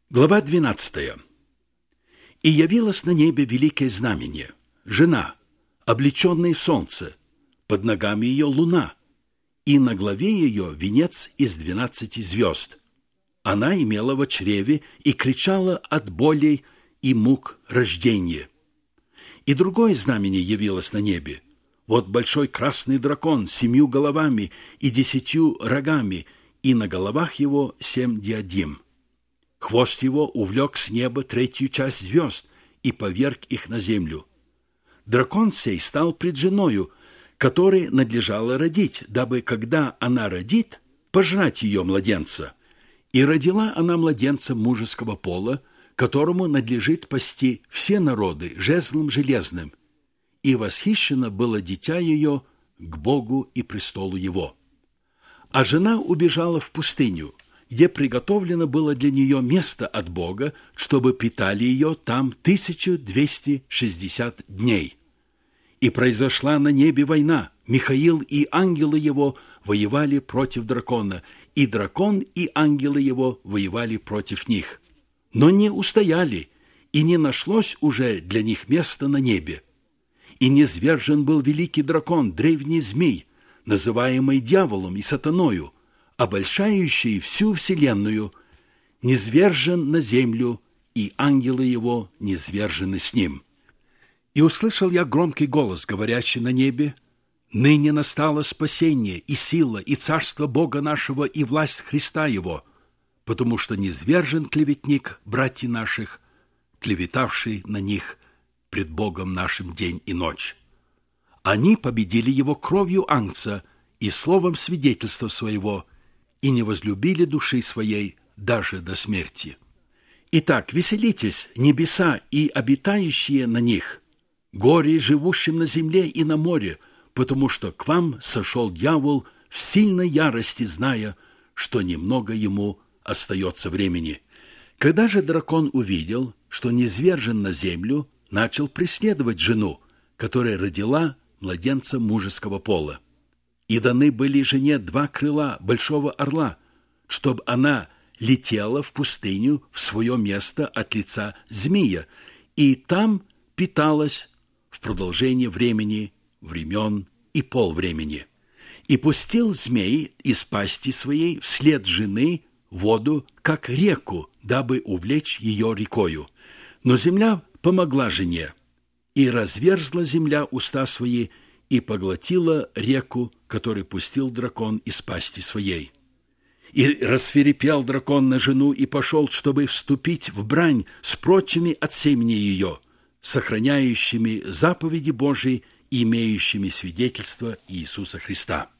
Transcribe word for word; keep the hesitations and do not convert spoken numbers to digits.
Глава двенадцатая. «И явилось на небе великое знамение, жена, облеченная в солнце, под ногами ее луна, и на главе ее венец из двенадцати звезд. Она имела во чреве и кричала от болей и мук рождения. И другое знамение явилось на небе. Вот большой красный дракон с семью головами и десятью рогами, и на головах его семь диадим. Хвост его увлек с неба третью часть звезд и поверг их на землю. Дракон сей стал пред женою, которой надлежало родить, дабы, когда она родит, пожрать ее младенца. И родила она младенца мужеского пола, которому надлежит пасти все народы жезлом железным. И восхищено было дитя ее к Богу и престолу его. А жена убежала в пустыню, где приготовлено было для нее место от Бога, чтобы питали ее там тысячу двести шестьдесят дней. И произошла на небе война. Михаил и ангелы его воевали против дракона, и дракон и ангелы его воевали против них. Но не устояли, и не нашлось уже для них места на небе. И низвержен был великий дракон, древний змей, называемый дьяволом и сатаною, обольщающий всю вселенную, низвержен на землю, и ангелы его низвержены с ним. И услышал я громкий голос, говорящий на небе: «Ныне настало спасение, и сила, и царство Бога нашего, и власть Христа Его, потому что низвержен клеветник братьев наших, клеветавший на них пред Богом нашим день и ночь. Они победили его кровью агнца и словом свидетельства своего, и не возлюбили души своей даже до смерти. Итак, веселитесь, небеса и обитающие на них, горе живущим на земле и на море, потому что к вам сошел дьявол в сильной ярости, зная, что немного ему остается времени. Когда же дракон увидел, что низвержен на землю, начал преследовать жену, которая родила младенца мужеского пола. И даны были жене два крыла большого орла, чтобы она летела в пустыню в свое место от лица змея, и там питалась в продолжение времени, времен и полвремени. И пустил змей из пасти своей вслед жены воду, как реку, дабы увлечь ее рекою. Но земля помогла жене, и разверзла земля уста свои, и поглотила реку, которую пустил дракон из пасти своей. И рассвирепел дракон на жену и пошел, чтобы вступить в брань с прочими от семени ее, сохраняющими заповеди Божии и имеющими свидетельство Иисуса Христа.